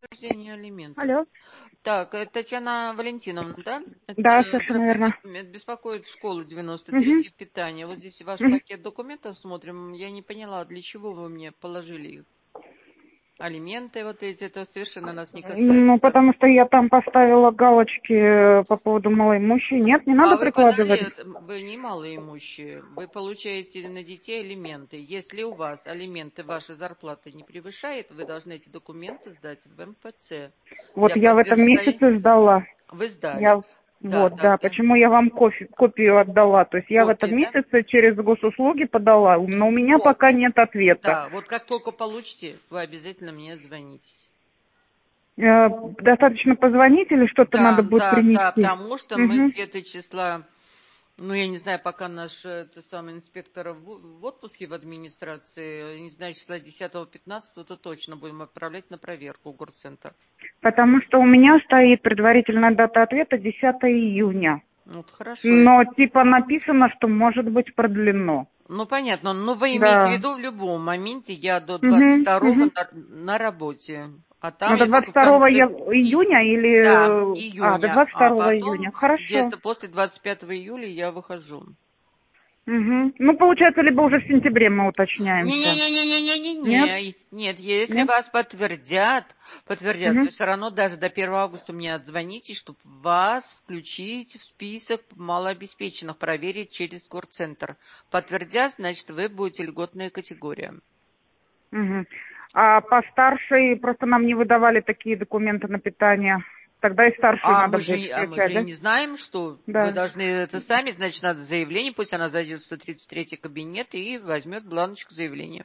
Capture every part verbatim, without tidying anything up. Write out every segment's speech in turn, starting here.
Подтверждение алиментов. Алло. Так, э, Татьяна Валентиновна, да? Да, Это, совершенно здравствуйте, верно. м, беспокоит школа девяносто Угу. третье питание. Вот здесь ваш Угу. пакет документов смотрим. Я не поняла, для чего вы мне положили их. Алименты вот эти, это совершенно нас не Ну, касается. потому что я там поставила галочки э, по поводу малоимущей. Нет, не надо А вы подали, прикладывать. это- вы не малоимущие, вы получаете на детей алименты. Если у вас алименты вашей зарплаты не превышает, вы должны эти документы сдать в эм пэ цэ Вот для я в этом подтверждения. месяце сдала. Вы сдали. Я Да, вот, да. тогда Почему я вам кофе, копию отдала? То есть я в копия, этом да? месяце через госуслуги подала, но у меня Вот, пока нет ответа. да, вот как только получите, вы обязательно мне звоните. Э, Достаточно позвонить или что-то надо Да, будет да, да, принести? потому что мы Угу. где-то числа, ну, я не знаю, пока наш э, это самый инспектор в, в отпуске в администрации, не знаю, числа десятого-пятнадцатого, то точно будем отправлять на проверку в горцентр. Потому что у меня стоит предварительная дата ответа десятое июня. Вот хорошо. Но типа написано, что может быть продлено. Ну, понятно, но вы имеете в Да. виду в любом моменте, я до двадцать Угу, второго угу. на, на работе, а там Ну, до я двадцать только в второго конце июня и, да, или... э, А, до июня, двадцать а второго июня. потом Хорошо. где-то после двадцать пятого июля я выхожу. Угу. Ну, получается, либо уже в сентябре мы уточняемся. Нет? Не-не-не-не-не-не, нет, если Нет? вас подтвердят, подтвердят, Угу. вы все равно даже до первого августа мне отзвоните, чтобы вас включить в список малообеспеченных, проверить через горцентр. Подтвердят, значит, вы будете льготная категория. Угу. А по старшей просто нам не выдавали такие документы на питание. Тогда и старшую А надо мы же, будет а мы включать, же и да? не знаем, что вы Да. должны это сами, значит, надо заявление, пусть она зайдет в сто тридцать третий кабинет и возьмет бланочку заявления.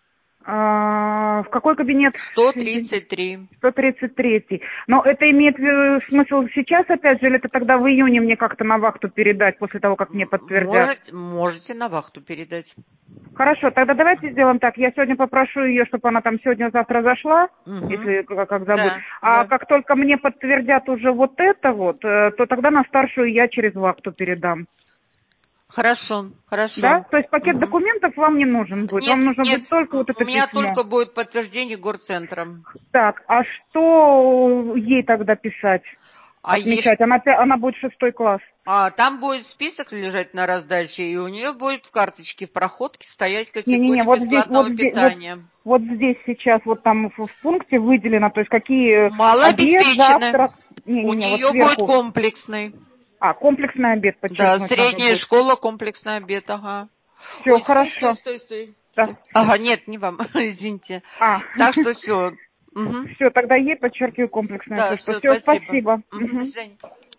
А, в какой кабинет? сто Извините. тридцать три. сто тридцать третий. Но это имеет э, смысл сейчас, опять же, или это тогда в июне мне как-то на вахту передать, после того, как мне подтвердят? Можете, можете на вахту передать. Хорошо, тогда давайте сделаем так. Я сегодня попрошу ее, чтобы она там сегодня-завтра зашла, Угу. если как, когда будет. Да, А да. как только мне подтвердят уже вот это вот, э, то тогда на старшую я через вахту передам. Хорошо, Да? хорошо. То есть пакет Мгм. документов вам не нужен будет. Нет, Вам нужно нет, будет только м, вот у это меня письмо. только будет подтверждение горцентром. Так, а что ей тогда писать? А, еш- Отмечать? Она, пя- она будет шестой класс. а там будет список лежать на раздаче, и у нее будет в карточке, в проходке стоять Не-не-не, категория вот здесь, вот бесплатного здесь, вот, питания. вот здесь сейчас, вот там в, в пункте выделено, то есть какие обед, Малообеспеченная. завтрак. У Не-не-не, вот нее будет сверху. комплексный. А, комплексный обед Да, подчеркнуть надо средняя будет. школа, комплексный обед, ага. Все, Ой, стой, стой, хорошо. стой, стой. Да. стой. Ага, нет, не вам, извините. А, Так что все. все, тогда ей подчеркиваю комплексное Да, все, что все, все, спасибо. спасибо. Мгм, до Мгм. свидания.